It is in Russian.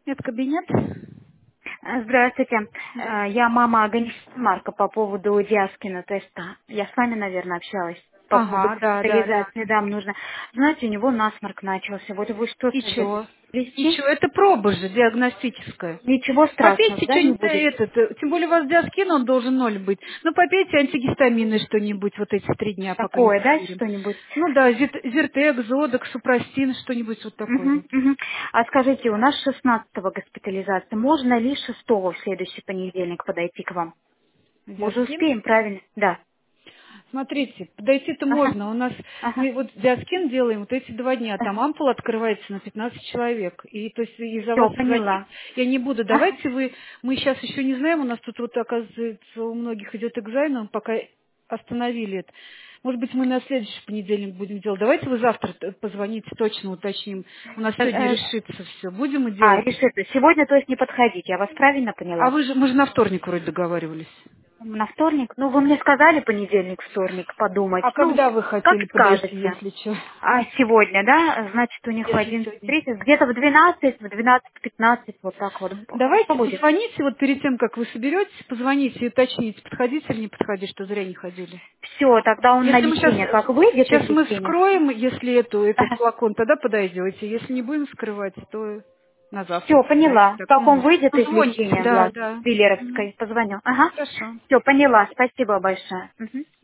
Это кабинет? Здравствуйте. Да. Я мама Аганесяна Марка по поводу Диаскина теста. Я с вами, наверное, общалась по поводу Ага, да. госпитализации. Да, нужно. Знаете, у него насморк начался. Вот вы что И чё? советуете? Вести? Ничего, это проба же диагностическая. Ничего страшного, Попейте да, не что-нибудь, будет? тем более у вас диаскин, он должен ноль быть. Ну, попейте антигистамины что-нибудь вот эти 3 дня, пока не Такое, да, проверим. что-нибудь? Ну да, Зиртек, Зодок, Супрастин, что-нибудь вот такое Мгм, вот. мгм. А скажите, у нас 16-го госпитализация. Можно ли 6-го в следующий понедельник подойти к вам? Мы же Диаскин? успеем, правильно? Да. Смотрите, подойти-то Ага, можно. У нас ага. мы вот диаскин делаем вот эти 2 дня. Там ампула открывается на 15 человек. И то есть из-за Все, вас звонить поняла. я не буду. Ага. Давайте мы сейчас еще не знаем, у нас тут вот оказывается у многих идет экзамен, пока остановили это. Может быть, мы на следующий понедельник будем делать. Давайте вы завтра позвоните, точно уточним. У нас Э, сегодня э, решится все. Будем мы делать? решили. Сегодня, то есть, не подходить. Я вас правильно А поняла? мы же на вторник вроде договаривались. На вторник? Ну, вы мне сказали понедельник, вторник подумать. А Ну, когда вы как хотели подойти, скажете. если что? А сегодня, да? Значит, у них в Если 11:30, сегодня. где-то в 12, в 12:15, вот так вот. Хорошо Давайте будет? позвоните, вот перед тем, как вы соберетесь, позвоните и уточните, подходить или не подходить, что зря не ходили. Все, тогда он на Если мы лечение как выйдет из сейчас мы лечения? вскроем, если этот Ага. флакон, тогда подойдете. Если не будем скрывать, то на завтра Все, подойдете. поняла. Так. Как он Мгм. выйдет Ну, из звоните, лечения, да, Влад, да. Мгм. Виллеровской, позвоню. Ага. Хорошо. Все, поняла. Спасибо большое. Мгм.